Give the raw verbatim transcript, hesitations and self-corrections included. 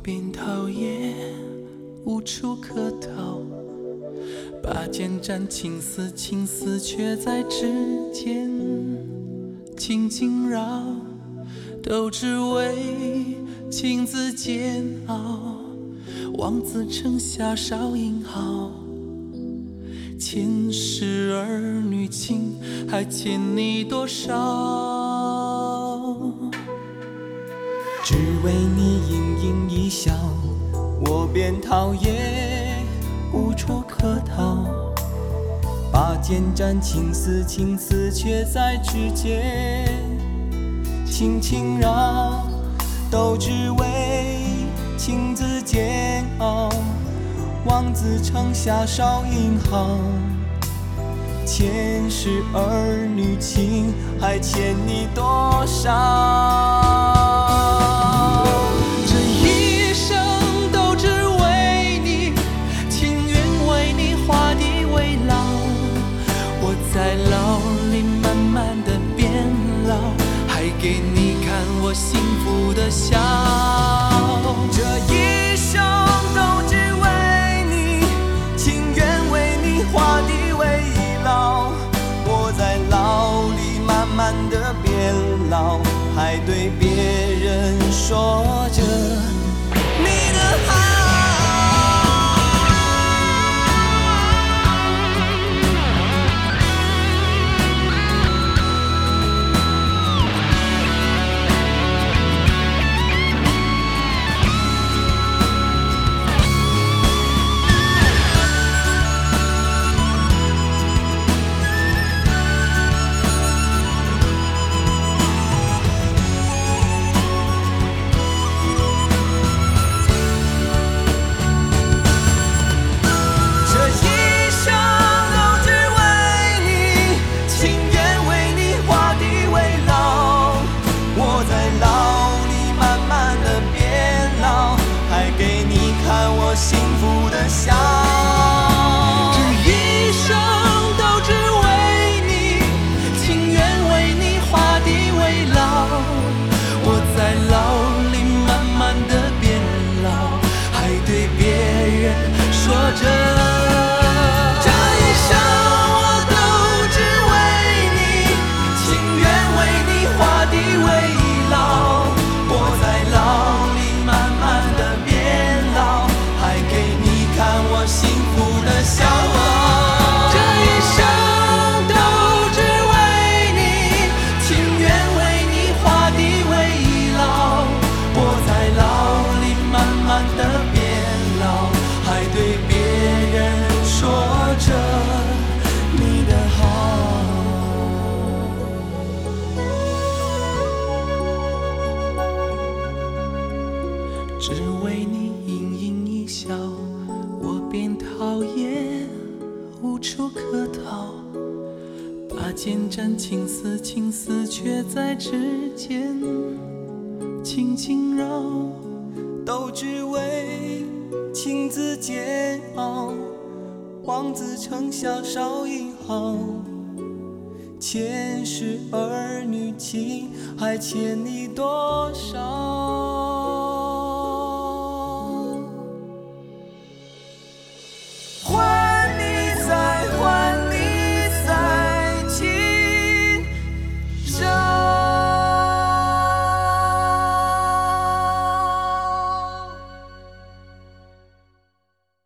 边逃也无处可逃，拔剑斩情丝，情丝却在指尖轻轻绕，都只为情字煎熬。望子成霞少英豪，前世儿女情还欠你多少？ 只为你盈盈一笑，我便逃也无处可逃。拔剑斩情丝，情丝却在指尖轻轻绕，都只为情字煎熬。望子成霞少英豪，前世儿女情还欠你多少？ 这一生都只为你，情愿为你画地为牢。我在牢里慢慢的变老，还给你看我幸福的笑。 这一生都只为你，情愿为你画地为牢。我在牢里慢慢的变老，还对别人说着你的好。幸福的笑， 这一生都只为你，情愿为你画地为牢。我在牢里慢慢的变老，还对别人说着这一生我都只为你，情愿为你画地为牢。我在牢里慢慢的变老，还给你看我幸福的笑。这一生都只为你，情愿为你画地为牢。我在牢里慢慢的变老，还对别人说着你的好。只为你盈盈一笑，我便逃也无处可逃。拔剑斩情丝，情丝却在指尖轻轻绕， 都只为情字煎熬。望子成霞少英豪，前世儿女情还欠你多少？